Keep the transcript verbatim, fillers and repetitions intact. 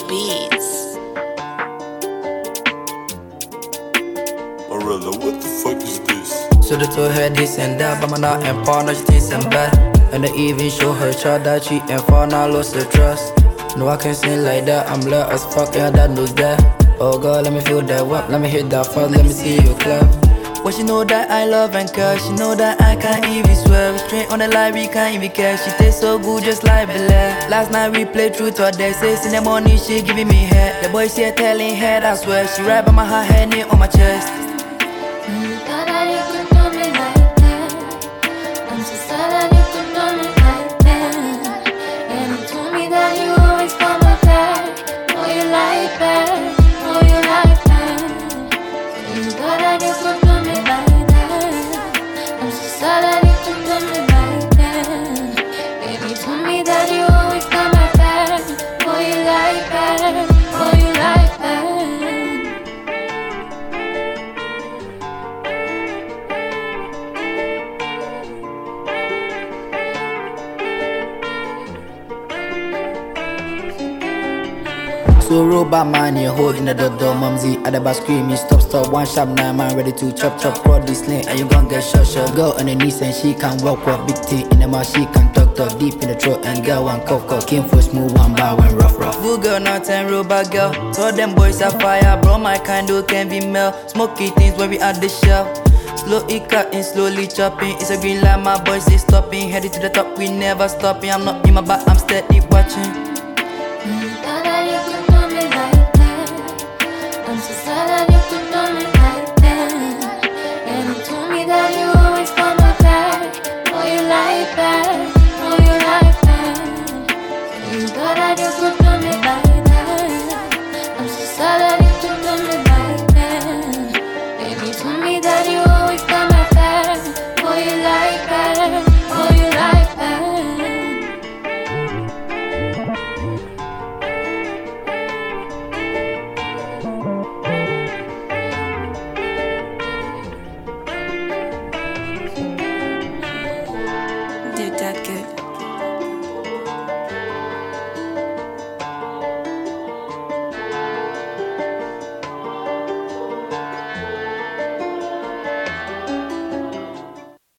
Beats. Marilla, what the fuck is this? So they told her this and that, but my not and partner she thinks I'm bad. And they even show her child that she and for now lost her trust. No, I can't sing like that, I'm loud as fuck, yeah, that knows that. Oh God, let me feel that wap, let me hit that fast, let me see you clap. Well, she know that I love and care, she know that I can't even swear. Straight on the line, we can't even care, she tastes so good just like Belair. Last night we played truth or dare, says in the morning she giving me head. The boys here telling her I swear, she right by my heart, head near on my chest. So robot man, you holding the door, door, mumsy at the bar screaming, stop, stop, one sharp nine man ready to chop, chop, crowd this lane, and you gon' get shot, shot. Girl on the knees and she can walk, walk, big T in the mouth, she can talk, talk, deep in the throat, and girl one cough, cough, came for smooth, one bar, one rough, rough. Good girl, not and robot girl, told them boys are fire, bro, my kind of can be melt, smoky things when we at the shelf. Slowly cutting, slowly chopping. It's a green light, my boys is stopping. Headed to the top, we never stopping. I'm not in my back, I'm steady watching.